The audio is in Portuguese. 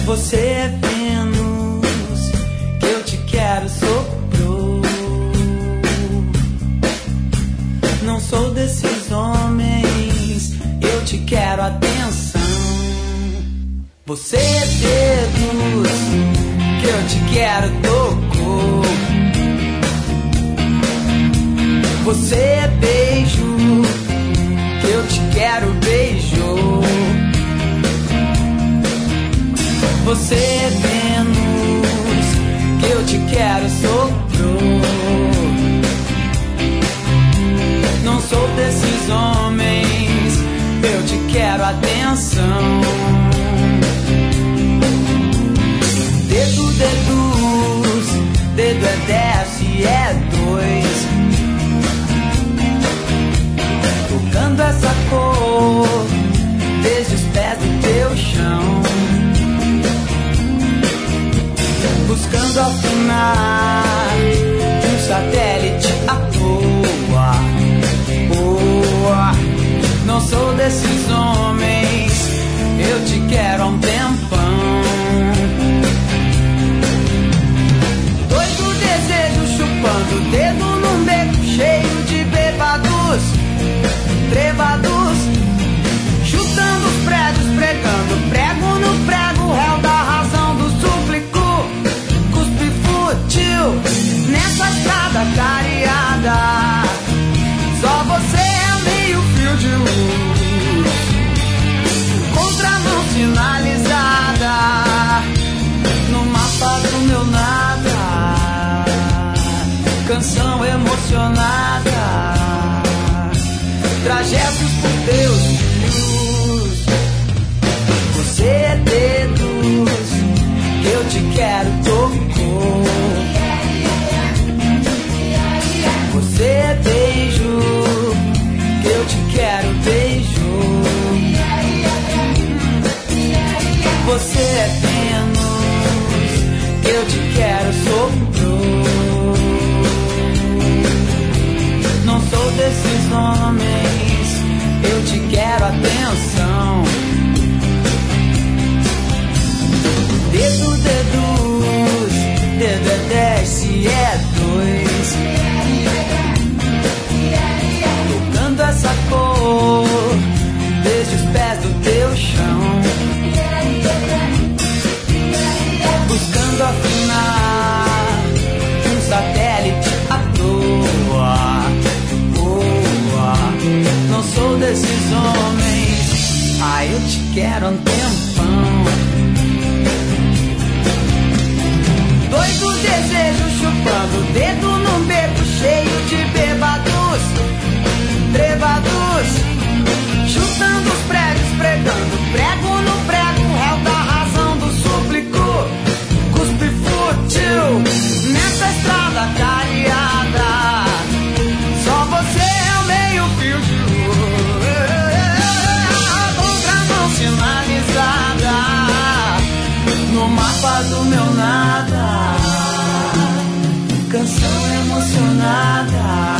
Você é Vênus, que eu te quero, soprou. Não sou desses homens, eu te quero, atenção. Você é dedos, que eu te quero, tocou. Você é beijo, que eu te quero, beijou. Você é Vênus, que eu te quero, soprou. Não sou desses homens, eu te quero, atenção. Dedo, dedos, dedo é 10 e é 2. Tocando essa cor, desde os pés do teu chão. Buscando afinar um satélite à toa. Não sou desses homens, eu te quero há um tempão. Doido desejo chupando o dedo num beco cheio de bêbados, trevados, chutando os prédios, pregando prego no prego, réu da razão do súplico, cuspe fútil nessa estrada cariada. Só você é meio fio de luz, contramão sinalizada no mapa do meu nada, canção emocionada, trajetos por teus fios. Você é dedos, que eu te quero, tocou. Você é beijo, que eu te quero, beijou. Você é Vênus, que eu te quero, soprou. Não sou desses homens, eu te quero, atenção. Dedo, dedos, dedo é 10 se é 2. Tocando essa cor, desde os pés do teu chão. Buscando afinar um satélite à toa. Não sou desses homens, eu te quero há um tempão. Doido desejo chupando o dedo num beco cheio de bêbados, trevados, chutando os prédios, pregando prego no prego, réu da razão do súplico, cuspe fútil nessa estrada cariada. Só você é o meio fio de luz, contramão sinalizada no mapa do meu nada, canção emocionada,